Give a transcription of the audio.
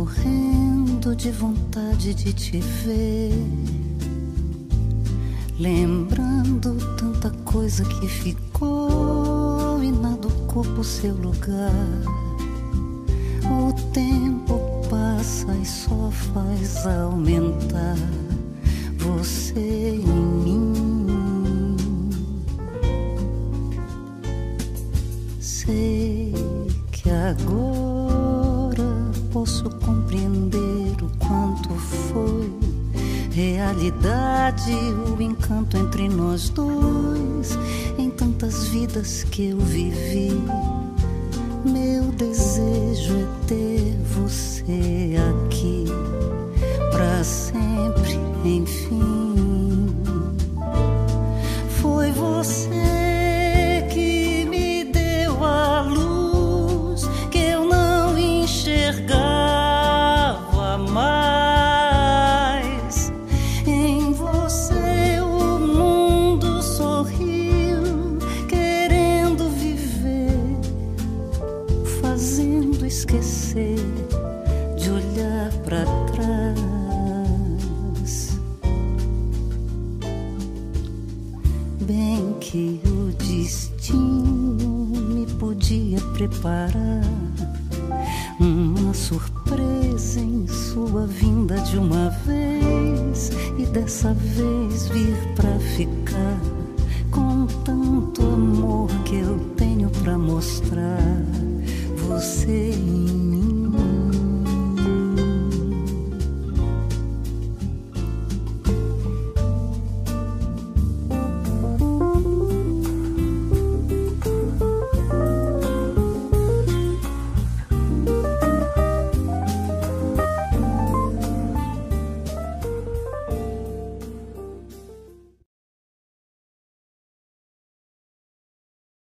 morrendo de vontade de te ver, lembrando tanta coisa que ficou e nada ocupa o seu lugar. O tempo passa e só faz aumentar você em mim. Sei que agora posso compreender o quanto foi realidade o encanto entre nós dois, em tantas vidas que eu vivi. Meu desejo é ter você aqui pra sempre, enfim. Foi você que me deu a luz que eu não enxergava mais. Em você o mundo sorriu, querendo viver, fazendo esquecer de olhar pra trás. Bem que o destino me podia preparar uma surpresa em sua vinda de uma vez, e dessa vez vir pra ficar.